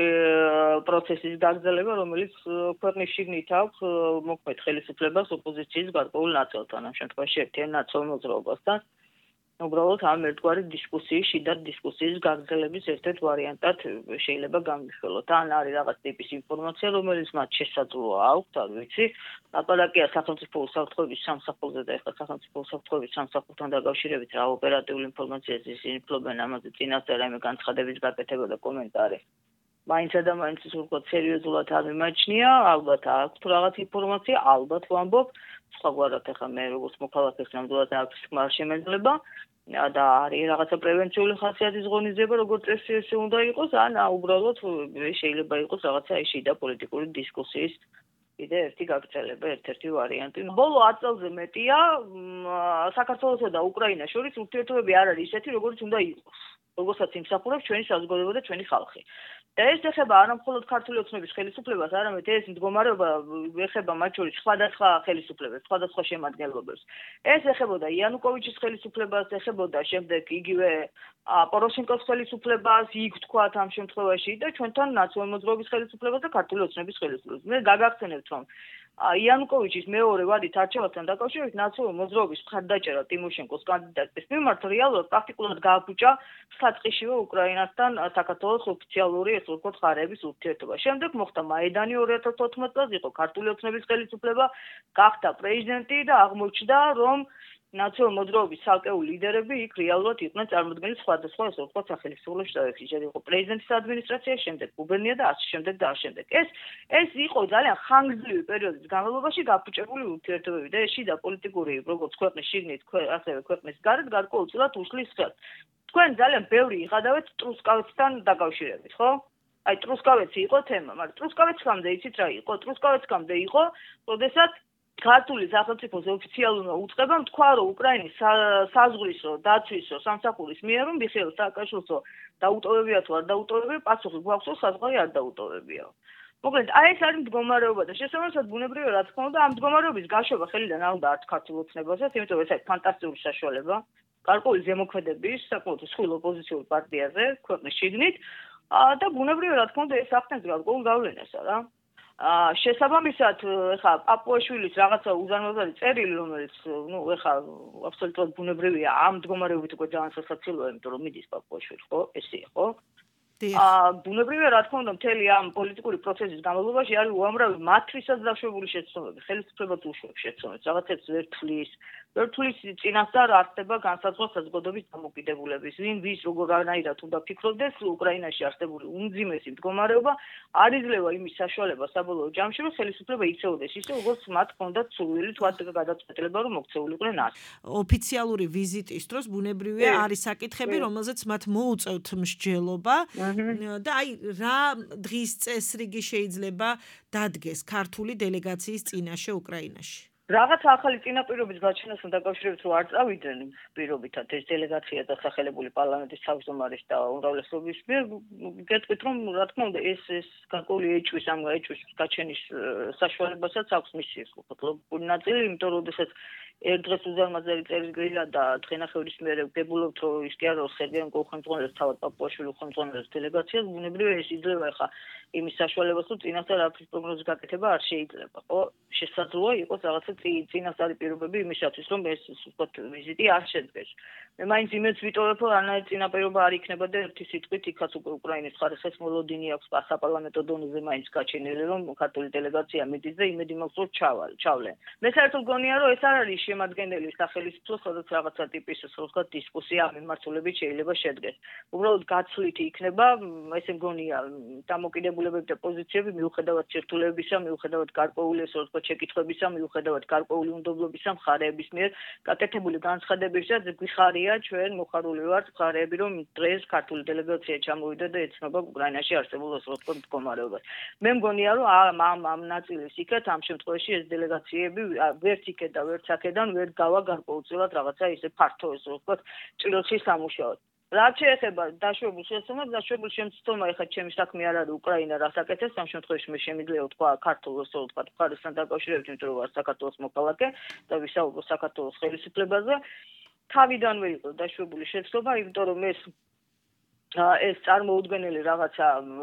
პროცესის გაგრძელება, რომელიც ქვეყნის შიგნით აქვს მოქმედ ხელისუფლებას ოპოზიციის გარკვეულ ნაწილთან, ამ შემთხვევაში ერთიან ნაციონალურ მოძრაობასთან. უბრალოდ ამ ერთგვარი დისკუსიის, შიდა დისკუსიის გაგრძელების ერთ-ერთ ვარიანტად შეიძლება გამიშველოთ. ან არის რაღაც ტიპის ინფორმაცია, რომელიც მათ შესაძლოა აქვთ, არ ვიცი. ლაპარაკია სახელმწიფო უსაფრთხოების სამსახურზე და ეხლა სახელმწიფო უსაფრთხოების სამსახურთან დაკავშირებით რა ოპერატიული ინფორმაციას ისინი ფლობენ, ამაზე წინასწარ რაიმე განცხადების გაკეთება და კომენტარი. მაინცა და მაინც უბრალოდ სერიოზულად არ მიმაჩნია, ალბათ აქვს რაღაც ინფორმაცია, ალბათ ვამბობ, სხვაგვარად ეხლა მე როგორც მოქალაქეს ნამდვილად აქვს თქმა შემეძლება და არის რაღაცა პრევენციული ხასიათის ღონისძიება, როგორც წესი ესე უნდა იყოს, ან უბრალოდ შეიძლება იყოს რაღაცა შიდა პოლიტიკური დისკუსიის კიდე ერთი გაგრძელება, ერთ-ერთი ვარიანტი. ბოლო ათ წელზე მეტია საქართველოსა და უკრაინას შორის ურთიერთობები არ არის ისეთი, როგორც უნდა იყოს, როგორცაც იმსახურებს ჩვენი საზოგადოება და ჩვენი ხალხი. და ეს ეხება არა მხოლოდ ქართული ოცნების ხელისუფლებას, არამედ ეს მდგომარეობა ეხება მათ შორის სხვადასხვა ხელისუფლებას, სხვადასხვა შემადგენლობებს. ეს ეხებოდა იანუკოვიჩის ხელისუფლებას, ეხებოდა შემდეგ იგივე პოროშენკოს ხელისუფლებას, იქ თქვათ ამ შემთხვევაში და ჩვენთან ნაციონალური მოძრაობის ხელისუფლებას და ქართული ოცნების ხელისუფლებას. მე გაგახსენებთ, რომ იანუკოვიჩის მეორე ვადით არჩევასთან დაკავშირებით ნაციონალური მოძრაობის მხარდაჭერა ტიმოშენკოს კანდიდატის მიმართ რეალურად პრაქტიკულად გააფუჭა საწყისშივე უკრაინასთან საქართველოს ოფიციალური ეს ვთქვათ ხარების ურთიერთობა. შემდეგ მოხდა მაიდანი ორი ათას ოთხმოცი წელს, იყო ქართული ოცნების ხელისუფლება, გახდა პრეზიდენტი და აღმოჩნდა, რომ ნაციონალური მოძრაობის ცალკეული ლიდერები იქ რეალურად იყვნენ წარმოდგენილი სხვადასხვა ეს ვთქვათ სახელმწიფო შტაბებში. შეიძლება იყო პრეზიდენტის ადმინისტრაცია, შემდეგ გუბერნია და ასე შემდეგ და ასე შემდეგ. ეს ეს იყო ძალიან ხანგრძლივი პერიოდის განმავლობაში გაფუჭებული ურთიერთობები და ეს შიდა პოლიტიკური როგორც ქვეყნის შიგნით, ასევე ქვეყნის გარეთ გარკვეულწილად უშლის ხელს. თქვენ ძალიან ბევრი იყადავთ ტრუსკავეცთან დაკავშირებით, ხო? აი ტრუსკავეცი იყო თემა, მაგრამ ტრუსკავეცამდე იცით რა იყო? ტრუსკავეცამდე იყო, როდესაც ქართული სახელმწიფოს ოფიციალურმა უწყებამ თქვა, რომ უკრაინის საზღვრისო, დაცვისო, სამსახურის მიერ რომ მიხეილ სააკაშვილსო დაუტოვებია თუ არ დაუტოვებია, პასუხი გვაქვსო, საზღვარი არ დაუტოვებია. მოკლედ, აი ეს არის მდგომარეობა და შესაბამისად ბუნებრივია რა თქმა უნდა, ამ მდგომარეობის გაშვება ხელიდან არ უნდა არც ქართულ ოცნებასაც, იმიტომ ეს არის ფანტასტიკური საშუალება. გარკვეული ზემოქმედების, საკმაოდ მსხვილ ოპოზიციურ პარტიაზე, ქვეყნის შიგნით და ბუნებრივია რა თქმა უნდა ეს ახდენს გარკვეულ გავლენასა რა. შესაბამისად, ეხლა პაპუაშვილის რაღაცა უზარმაზარი წერილი, რომელიც, ну, ეხლა აბსოლუტურად ბუნებრივია, ამ მდგომარეობით უკვე ძალიან სასაცილოა, იმიტომ რომ მიდის პაპუაშვილი, ხო? ესე ხო? აა ბუნებრივია რა თქმა უნდა მთელი ამ პოლიტიკური პროცესის განმავლობაში არის უამრავი მათრისად დაშვებული შეცდომები, ხელისუფლებას უშვებს შეცდომებს, რაღაცებს ვერ თვლის, ვერ თვლის წინასწარ არსება განსაზღვრა საზოგადოების დამოკიდებულების, ვინ ვის როგორანაირად უნდა ფიქრობდეს უკრაინაში არსებული უმძიმესი მდგომარეობა არ იძლევა იმის საშუალება საბოლოო ჯამში, რომ ხელისუფლება იქცეოდეს ისე, როგორც მათ ჰქონდათ სურვილი თუ გადაწყვეტილება, რომ მოქცეულიყნენ აქ. ოფიციალური ვიზიტის დროს ბუნებრივია არის საკითხები, რომელზეც მათ მოუწევთ მსჯელობა. და აი რა დღის წესრიგი შეიძლება დადგეს ქართული დელეგაციის წინაშე უკრაინაში? რაღაც ახალი წინაპირობის გაჩენასთან დაკავშირებით რომ არ წავიდნენ პირობითად ეს დელეგაცია და სახელებული პარლამენტის თავმჯდომარის და უმრავლესობის მიერ გეტყვით რომ რა თქმა უნდა ეს ეს გარკვეული ეჭვის ამ ეჭვის გაჩენის საშუალებასაც აქვს მისი ფოტოლოგიური ნაწილი, იმიტომ რომ შესაძ ერთ დღეს უზარმაზარი წერილია და დღენახევრის მერე ვგებულობთ, რომ ის კი არა სერგეენკო ხელმძღვანელს თავად პაპუაშვილი ხელმძღვანელს დელეგაციას, ბუნებრივია ეს იძლევა ახლა იმის საშუალებას, რომ წინასწარ არაფრის პროგნოზის გაკეთება არ შეიძლება. ხო, შესაძლოა იყოს რაღაცა წინასწარი პირობები იმისათვის, რომ ეს ვთქვათ ვიზიტი არ შედგეს. მე მაინც იმედს ვიტოვებ, რომ არანაირი წინაპირობა არ იქნება და ერთი სიტყვით იქაც უკვე უკრაინის ხარისხის მოლოდინი აქვს საპარლამენტო დონეზე მაინც გაჩენილი, რომ ქართული დელეგაცია მიდის და იმედი მაქვს, რომ ჩავლენ. მე საერთოდ გონია, რომ ეს არ არის შემადგენელი სახელმწიფო, სადაც რაღაცა ტიპის ვთქვათ დისკუსია მიმართულებით შეიძლება შედგეს. უბრალოდ გაცვლითი იქნება, ესე მგონია, დამოკიდებულებები და პოზიციები მიუხედავად სირთულეებისა, მიუხედავად გარკვეული ესე ვთქვათ შეკითხვებისა, მიუხედავად გარკვეული უნდობლობისა მხარეების მიერ გაკეთებული განცხადებისა, გვიხარია ჩვენ მოხარული ვართ მხარეები, რომ დღეს ქართული დელეგაცია ჩამოვიდა და ეცნობა უკრაინაში არსებულ ასე ვთქვათ მდგომარეობას. მე მგონია, რომ ამ ამ ამ ნაწილის იქეთ ამ შემთხვევაში ეს დელეგაციები ვერც იქეთ და ვერც აქედან ვერ გავა გარკვეულწილად რაღაცა ისე ფართო ესე ვთქვათ ჭრილში სამუშაოდ. რაც შეეხება დაშვებულ შეცდომას, დაშვებულ შემცდომა ეხლა ჩემი საქმე არ არის უკრაინა რას აკეთებს, ამ შემთხვევაში მე შემიძლია ვთქვა ქართულ ესე ვთქვათ მხარესთან დაკავშირებით, იმიტომ რომ ვარ საქართველოს მოქალაქე და ვისაუბრო საქართველოს ხელისუფლებაზე. თავიდანვე იყო დაშვებული შეცდომა, იმიტომ რომ ეს ეს წარმოუდგენელი რაღაცა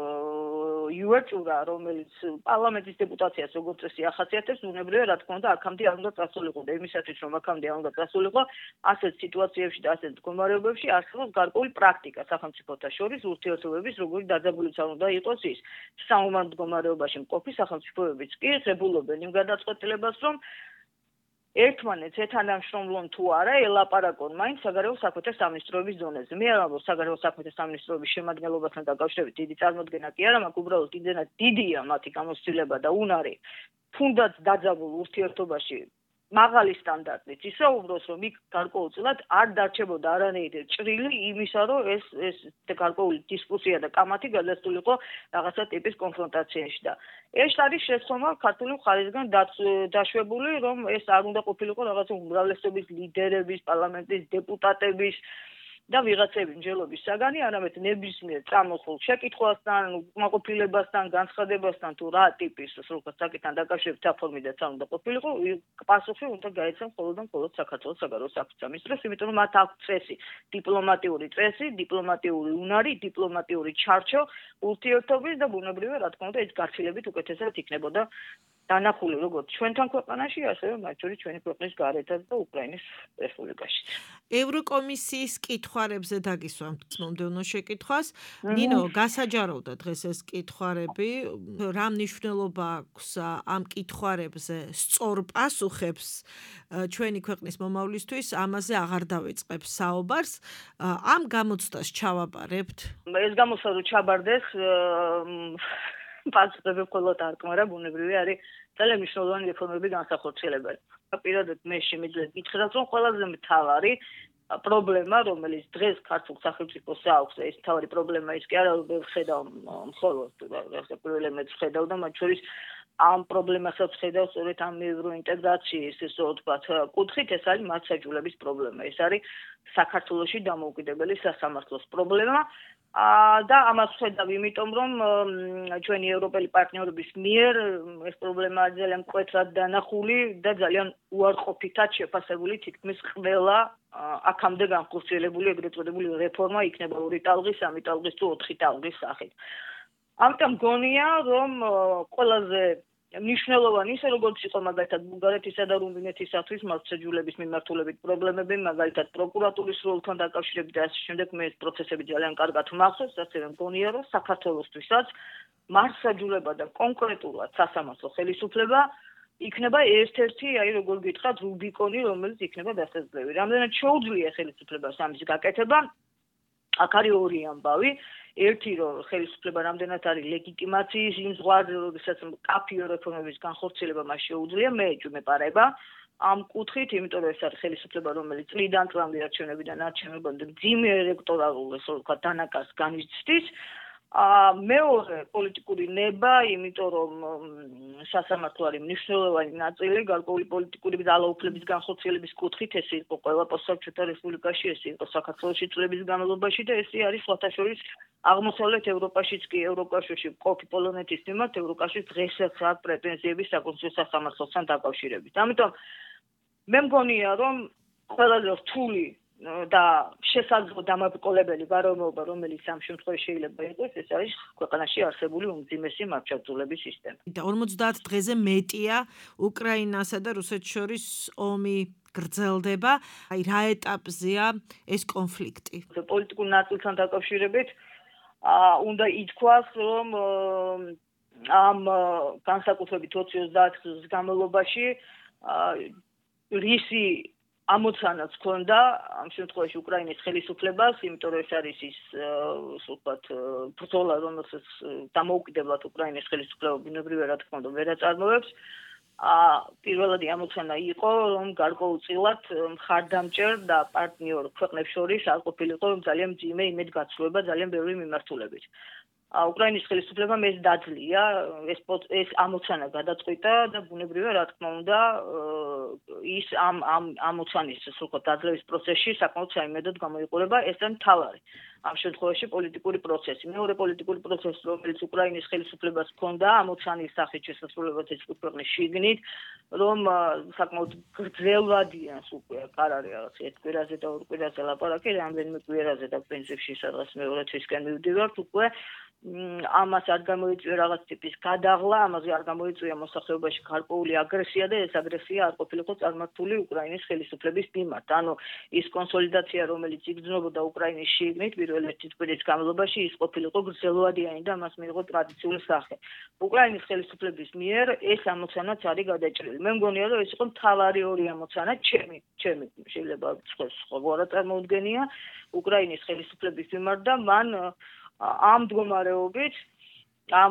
იუეჭურა, რომელიც პარლამენტის დეპუტაციას როგორც წესი ახასიათებს, უნებრივია რა თქმა უნდა აქამდე არ უნდა წასულიყო და იმისათვის რომ აქამდე არ უნდა წასულიყო, ასეთ სიტუაციებში და ასეთ მდგომარეობებში არსებობს გარკვეული პრაქტიკა სახელმწიფოთა შორის ურთიერთობების, როგორი დაძაბულიც არ უნდა იყოს ის. საომარ მდგომარეობაში მყოფი სახელმწიფოებიც კი ღებულობენ იმ გადაწყვეტილებას, რომ ერთმანეთს ეთანამშრომლონ თუ არა ელაპარაკონ მაინც საგარეო საქმეთა სამინისტროების დონეზე. მე არ ამბობ საგარეო საქმეთა სამინისტროების შემადგენლობასთან დაკავშირებით დიდი წარმოდგენა კი არა, მაგრამ უბრალოდ იმდენად დიდია მათი გამოცდილება და უნარი თუნდაც დაძაბულ ურთიერთობაში მაღალი სტანდარტით ისაუბროს, რომ იქ გარკვეულწილად არ დარჩებოდა არანაირი ჭრილი იმისა, რომ ეს ეს გარკვეული დისკუსია და კამათი გადასულიყო რაღაცა ტიპის კონფრონტაციაში და ეს არის შეცდომა ქართული მხარისგან დაშვებული, რომ ეს არ უნდა ყოფილიყო რაღაცა უმრავლესობის ლიდერების, პარლამენტის დეპუტატების და ვიღაცების მსჯელობის საგანი, არამედ ნებისმიერ წამოხულ შეკითხვასთან, უკმაყოფილებასთან, განცხადებასთან თუ რა ტიპის სრულყოფ საკითხთან დაკავშირებით საფორმიდაც არ უნდა ყოფილიყო, პასუხი უნდა გაეცან მხოლოდ და მხოლოდ საქართველოს საგარეო საქმეთა სამინისტროს, იმიტომ რომ მათ აქვს წესი, დიპლომატიური წესი, დიპლომატიური უნარი, დიპლომატიური ჩარჩო ურთიერთობის და ბუნებრივია რა თქმა უნდა ეს გართილებით უკეთესად იქნებოდა დანახული როგორც ჩვენთან ქვეყანაში, ასევე მათ შორის ჩვენი ქვეყნის გარეთაც და უკრაინის რესპუბლიკაში. ევროკომისიის კითხვარებზე დაგისვამთ მომდევნო შეკითხვას. ნინო, გასაჯაროვდა დღეს ეს კითხვარები, რა მნიშვნელობა აქვს ამ კითხვარებზე სწორ პასუხებს ჩვენი ქვეყნის მომავლისთვის, ამაზე აღარ დავიწყებს საუბარს. ამ გამოცდას ჩავაბარებთ? ეს გამოცდა რო ჩაბარდეს, პასუხები მხოლოდ არ კმარა, ბუნებრივია არის ძალიან მნიშვნელოვანი რეფორმები განსახორციელებელი. პირადად მე შემიძლია გითხრათ, რომ ყველაზე მთავარი პრობლემა, რომელიც დღეს ქართულ სახელმწიფოს აქვს, ეს მთავარი პრობლემა ის კი არა, რომ ხედავ მხოლოდ პირველ მეც ხედავ და მათ შორის ამ პრობლემასაც ხედავ სწორედ ამ ევროინტეგრაციის ესე ვთქვათ კუთხით, ეს არის მართლმსაჯულების პრობლემა. ეს არის საქართველოში დამოუკიდებელი სასამართლოს პრობლემა. და ამას ხედავ იმიტომ, რომ ჩვენი ევროპელი პარტნიორების მიერ ეს პრობლემა ძალიან მკვეთრად დანახული და ძალიან უარყოფითად შეფასებული თითქმის ყველა აქამდე განხორციელებული ეგრეთ წოდებული რეფორმა იქნება ორი ტალღის, სამი ტალღის თუ ოთხი ტალღის სახით. ამიტომ გონია, რომ ყველაზე მნიშვნელოვანი ისე როგორც იყო მაგალითად ბულგარეთისა და რუმინეთისათვის მართლმსაჯულების მიმართულებით პრობლემები, მაგალითად პროკურატურის როლთან დაკავშირებით და ასე შემდეგ, მე ეს პროცესები ძალიან კარგად მახსოვს, ასევე მგონია, რომ საქართველოსთვისაც მართლმსაჯულება და კონკრეტულად სასამართლო ხელისუფლება იქნება ერთ-ერთი, აი როგორ გითხრათ, რუბიკონი, რომელიც იქნება დასაძლევი. რამდენად შეუძლია ხელისუფლებას ამის გაკეთება, აქ არის ორი ამბავი. ერთი რომ ხელისუფლება რამდენად არის ლეგიტიმაციის იმ ზღვარზე, როდესაც კაფიო რეფორმების განხორციელება მას შეუძლია, მე ეჭვმეპარება ამ კუთხით, იმიტომ რომ ეს არის ხელისუფლება, რომელიც წლიდან წლამდე არჩევნებიდან არჩევნებამდე მძიმე ელექტორალურ ესე ვთქვათ დანაკარგს განიცდის. მეორე პოლიტიკური ნება, იმიტომ რომ სასამართლო არის მნიშვნელოვანი ნაწილი გარკვეული პოლიტიკური ძალაუფლების განხორციელების კუთხით, ეს იყო ყველა პოსტსაბჭოთა რესპუბლიკაში, ეს იყო საქართველოში წლების განმავლობაში და ეს არის სხვათა შორის აღმოსავლეთ ევროპაშიც კი ევროკავშირში მყოფი პოლონეთის მიმართ ევროკავშირს დღესაც აქვს პრეტენზიები საკონსტიტუციო სასამართლოსთან დაკავშირებით. ამიტომ მე მგონია რომ ყველაზე რთული და შესაძლო დამაბრკოლებელი გარემოება, რომელიც ამ შემთხვევაში შეიძლება იყოს, ეს არის ქვეყანაში არსებული უმძიმესი მართლმსაჯულების სისტემა. და ორმოცდაათ დღეზე მეტია უკრაინასა და რუსეთს შორის ომი გრძელდება. აი რა ეტაპზეა ეს კონფლიქტი? პოლიტიკურ ნაწილთან დაკავშირებით უნდა ითქვას, რომ ამ განსაკუთრებით ოცი ოცდაათ წლის განმავლობაში რისი ამოცანაც ჰქონდა ამ შემთხვევაში უკრაინის ხელისუფლებას, იმიტომ რომ ეს არის ის ასე ვთქვათ ბრძოლა, რომელსაც დამოუკიდებლად უკრაინის ხელისუფლება ბუნებრივად რა თქმა უნდა ვერ აწარმოებს. პირველადი ამოცანა იყო, რომ გარკვეულწილად მხარდამჭერ და პარტნიორ ქვეყნებს შორის არ ყოფილიყო ძალიან მძიმე იმედგაცრუება ძალიან ბევრი მიმართულებით. უკრაინის ხელისუფლებამ ეს დაძლია, ეს ეს ამოცანა გადაწყვიტა და ბუნებრივად რა თქმა უნდა ის ამ ამ ამოცანის ასე ვთქვათ დაძლევის პროცესში საკმაოდ საიმედოდ გამოიყურება, ეს არის მთავარი ამ შემთხვევაში პოლიტიკური პროცესი. მეორე პოლიტიკური პროცესი, რომელიც უკრაინის ხელისუფლებას ჰქონდა ამოცანის სახით შესასრულებლად ეს ქვეყნის შიგნით, რომ საკმაოდ გრძელვადია უკვე არ არის რაღაც ერთ კვირაზე და ორ კვირაზე ლაპარაკი, რამდენიმე კვირაზე და პრინციპში სადღაც მეორე თვისკენ მივდივართ უკვე ამას არ გამოიწვია რაღაც ტიპის გადაღლა, ამაზე არ გამოიწვია მოსახლეობაში გარკვეული აგრესია და ეს აგრესია არ ყოფილიყო წარმართული უკრაინის ხელისუფლების მიმართ. ანუ ის კონსოლიდაცია, რომელიც იგრძნობოდა უკრაინის შიგნით პირველ ერთი კვირის განმავლობაში, ის ყოფილიყო გრძელვადიანი და მას მიიღო ტრადიციული სახე. უკრაინის ხელისუფლების მიერ ეს ამოცანაც არის გადაჭრილი. მე მგონია, რომ ეს იყო მთავარი ორი ამოცანა, ჩემი, ჩემი შეიძლება სხვა რა წარმოუდგენია უკრაინის ხელისუფლების მიმართ და მან ამ მდგომარეობით ამ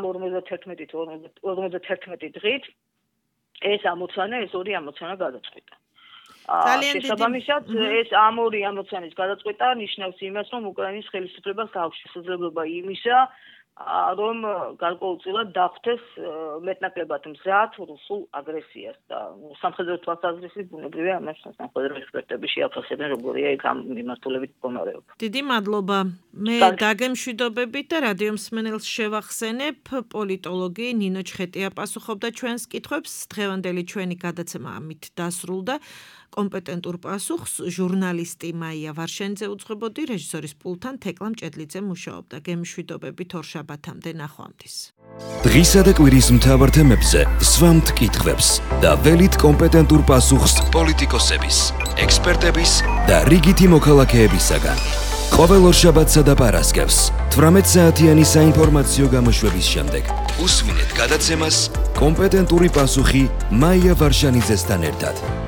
ორმოცდაათი დღით ეს ამოცანა, ეს ორი ამოცანა გადაწყვიტა. შესაბამისად, ეს ამ ორი ამოცანის გადაწყვეტა ნიშნავს იმას, რომ უკრაინის ხელისუფლებას აქვს შესაძლებლობა იმისა, რომ გარკვეულწილად დახვდეს მეტნაკლებად მზად რუსულ აგრესიას და სამხედრო თვალსაზრისით ბუნებრივია ამას სამხედრო ექსპერტები შეაფასებენ, როგორია იქ ამ მიმართულებით მდგომარეობა. დიდი მადლობა. მე დაგემშვიდობებით და რადიო მსმენელს შევახსენებ, პოლიტოლოგი ნინო ჩხეტია პასუხობდა ჩვენს კითხვებს. დღევანდელი ჩვენი გადაცემა ამით დასრულდა. კომპეტენტურ პასუხს ჟურნალისტი მაია ვარშენიძე უძღვებოდი, რეჟისორის პულტთან თეკლა მჭედლიძე მუშაობდა. გემშვიდობებით ორ შაბათამდე ნახვამდის. დღისა და კვირის მთავარ თემებზე სვამთ კითხვებს და ველით კომპეტენტურ პასუხს პოლიტიკოსების, ექსპერტების და რიგითი მოქალაქეებისაგან. ყოველ ორშაბათსა და პარასკევს თვრამეტ საათიანი საინფორმაციო გამოშვების შემდეგ უსმინეთ გადაცემას კომპეტენტური პასუხი მაია ვარშენიძესთან ერთად.